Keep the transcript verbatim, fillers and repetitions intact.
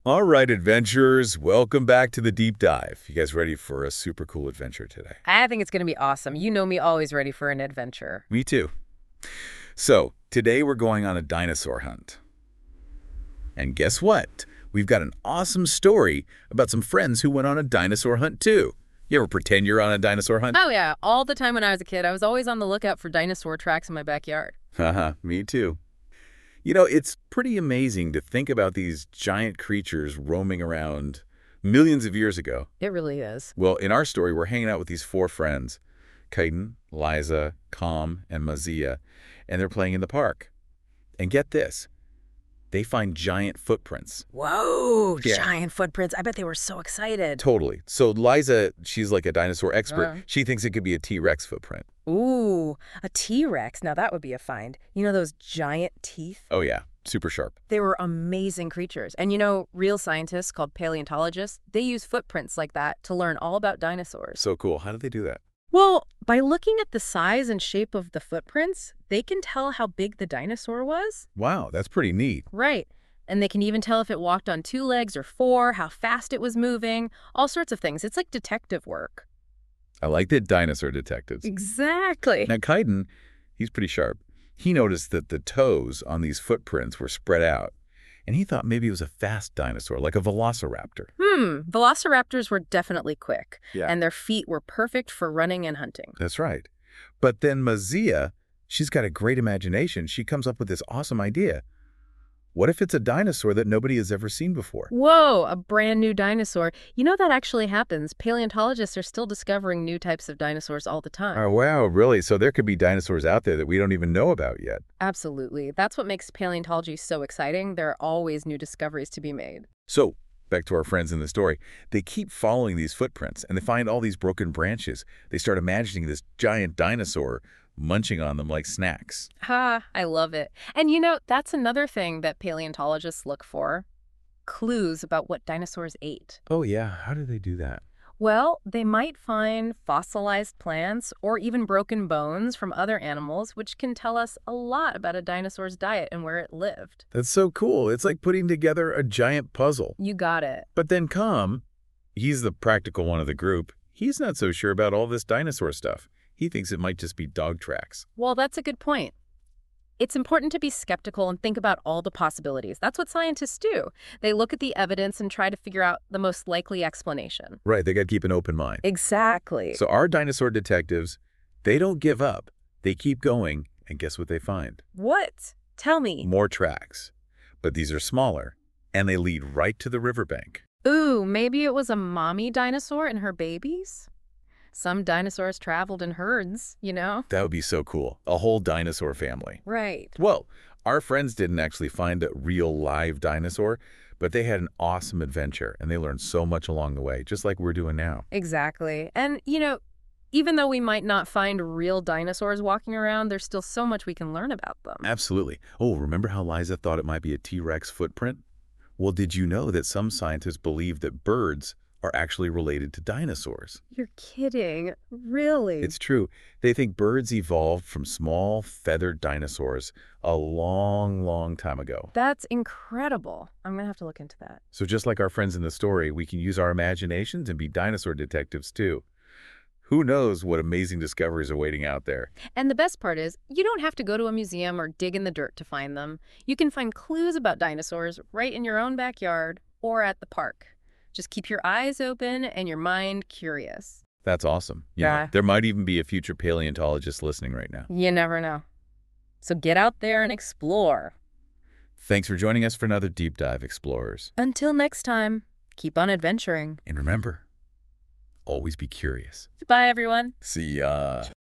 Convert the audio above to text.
All right, adventurers, welcome back to the deep dive. You guys ready for a super cool adventure today? I think it's going to be awesome. You know me, always ready for an adventure. Me too. So, today we're going on a dinosaur hunt. And guess what? We've got an awesome story about some friends who went on a dinosaur hunt too. You ever pretend you're on a dinosaur hunt? Oh, yeah. All the time when I was a kid, I was always on the lookout for dinosaur tracks in my backyard. Haha, me too. You know, it's pretty amazing to think about these giant creatures roaming around millions of years ago. It really is. Well, in our story, we're hanging out with these four friends, Kaiden, Liza, Calm, and Mazia, and they're playing in the park. And get this, they find giant footprints. Whoa, Yeah. giant footprints. I bet they were so excited. Totally. So Liza, she's like a dinosaur expert. Uh. She thinks it could be a T-Rex footprint. Ooh, a T-Rex. Now that would be a find. You know those giant teeth? Oh yeah, super sharp. They were amazing creatures. And you know, real scientists called paleontologists, they use footprints like that to learn all about dinosaurs. So cool. How did they do that? Well, by looking at the size and shape of the footprints, they can tell how big the dinosaur was. Wow, that's pretty neat. Right. And they can even tell if it walked on two legs or four, how fast it was moving, all sorts of things. It's like detective work. I like the dinosaur detectives. Exactly. Now, Kaiden, he's pretty sharp. He noticed that the toes on these footprints were spread out, and he thought maybe it was a fast dinosaur, like a velociraptor. Hmm. Velociraptors were definitely quick, Yeah. and their feet were perfect for running and hunting. That's right. But then Mazia, she's got a great imagination. She comes up with this awesome idea. What if it's a dinosaur that nobody has ever seen before? Whoa, a brand new dinosaur. You know that actually happens. Paleontologists are still discovering new types of dinosaurs all the time. Oh, wow, really? So there could be dinosaurs out there that we don't even know about yet. Absolutely. That's what makes paleontology so exciting. There are always new discoveries to be made. So, back to our friends in the story. They keep following these footprints, and they find all these broken branches. They start imagining this giant dinosaur munching on them like snacks. Ha, I love it. And you know, that's another thing that paleontologists look for. Clues about what dinosaurs ate. Oh, yeah. How do they do that? Well, they might find fossilized plants or even broken bones from other animals, which can tell us a lot about a dinosaur's diet and where it lived. That's so cool. It's like putting together a giant puzzle. You got it. But then Calm, he's the practical one of the group. He's not so sure about all this dinosaur stuff. He thinks it might just be dog tracks. Well, that's a good point. It's important to be skeptical and think about all the possibilities. That's what scientists do. They look at the evidence and try to figure out the most likely explanation. Right, they got to keep an open mind. Exactly. So our dinosaur detectives, they don't give up. They keep going, and guess what they find? What? Tell me. More tracks. But these are smaller, and they lead right to the riverbank. Ooh, maybe it was a mommy dinosaur and her babies? Some dinosaurs traveled in herds, you know? That would be so cool. A whole dinosaur family. Right. Well, our friends didn't actually find a real live dinosaur, but they had an awesome adventure, and they learned so much along the way, just like we're doing now. Exactly. And, you know, even though we might not find real dinosaurs walking around, there's still so much we can learn about them. Absolutely. Oh, remember how Liza thought it might be a T-Rex footprint? Well, did you know that some scientists believe that birds are actually related to dinosaurs? You're kidding. Really? It's true. They think birds evolved from small, feathered dinosaurs a long, long time ago. That's incredible. I'm going to have to look into that. So just like our friends in the story, we can use our imaginations and be dinosaur detectives too. Who knows what amazing discoveries are waiting out there? And the best part is, you don't have to go to a museum or dig in the dirt to find them. You can find clues about dinosaurs right in your own backyard or at the park. Just keep your eyes open and your mind curious. That's awesome. You know, Yeah. there might even be a future paleontologist listening right now. You never know. So get out there and explore. Thanks for joining us for another Deep Dive, Explorers. Until next time, keep on adventuring. And remember, always be curious. Bye, everyone. See ya.